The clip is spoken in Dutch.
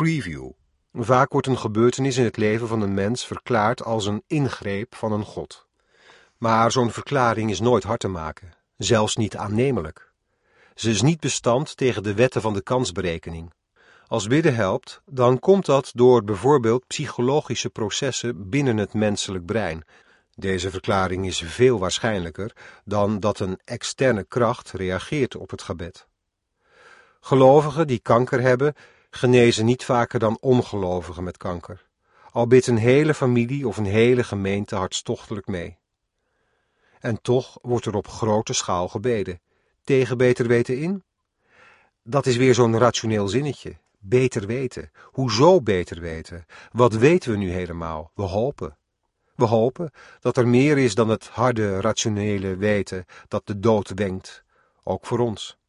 preview. Vaak wordt een gebeurtenis in het leven van een mens verklaard als een ingreep van een God. Maar zo'n verklaring is nooit hard te maken, zelfs niet aannemelijk. Ze is niet bestand tegen de wetten van de kansberekening. Als bidden helpt, dan komt dat door bijvoorbeeld psychologische processen binnen het menselijk brein. Deze verklaring is veel waarschijnlijker dan dat een externe kracht reageert op het gebed. Gelovigen die kanker hebben, genezen niet vaker dan ongelovigen met kanker. Al bidt een hele familie of een hele gemeente hartstochtelijk mee. En toch wordt er op grote schaal gebeden. Tegen beter weten in? Dat is weer zo'n rationeel zinnetje. Beter weten. Hoezo beter weten? Wat weten we nu helemaal? We hopen. We hopen dat er meer is dan het harde, rationele weten dat de dood wenkt, ook voor ons.